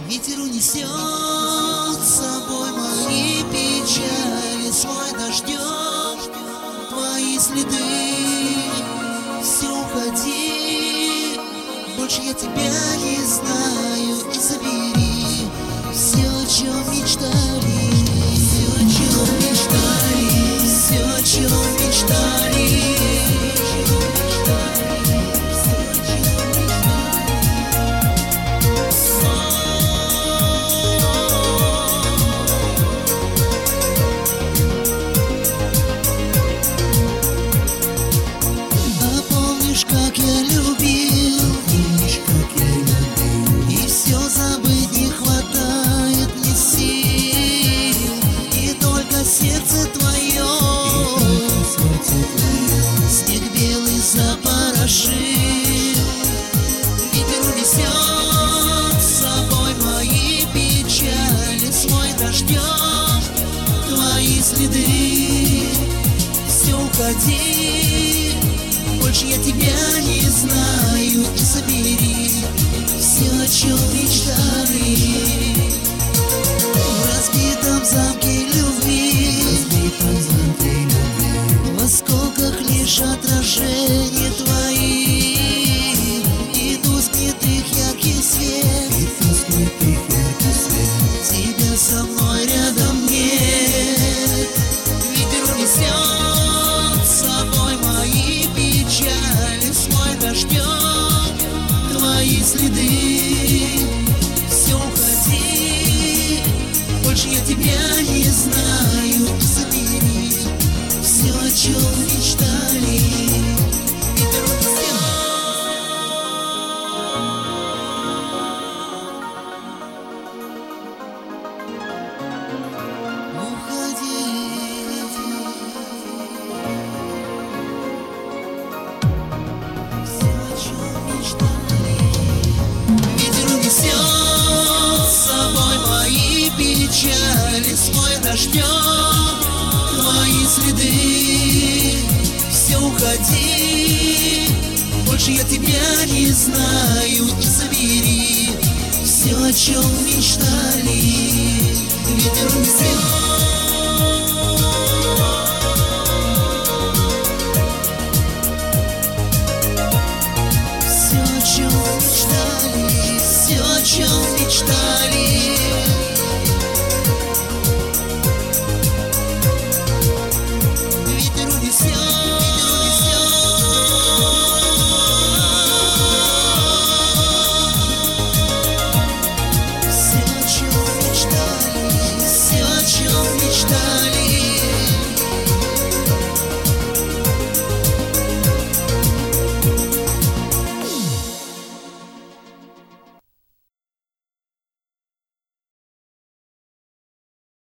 Ветер унесет с собой мои печали, свой дождем твои следы. Все, уходи, больше я тебя не знаю, и забери все, о чем мечтали, все, о чем мечтали, все, о чем мечтали. Как я любил, и все забыть не хватает мне сил, и только сердце твое снег белый запорошил. Ветер унесет с собой мои печали, свой дождем твои следы. Все, уходи, больше я тебя не знаю, и забери все, о чем мечтали. В разбитом замке любви, в осколках лишь отражение твои, и тускнет их яркий свет, тебя со мной рядом нет. Ветер унесет с собой мои печали, свой дождем твои следы. Все, уходи, больше я тебя не знаю, и забери все, о чем мечтали. Ветер унесет. Уходи. Ветер унесет с собой мои печали, свой дождем твои следы. Все, уходи, больше я тебя не знаю, и забери все, о чем мечтали. Ветер унесет. Все, о чем мечтали, все, о чем мечтали.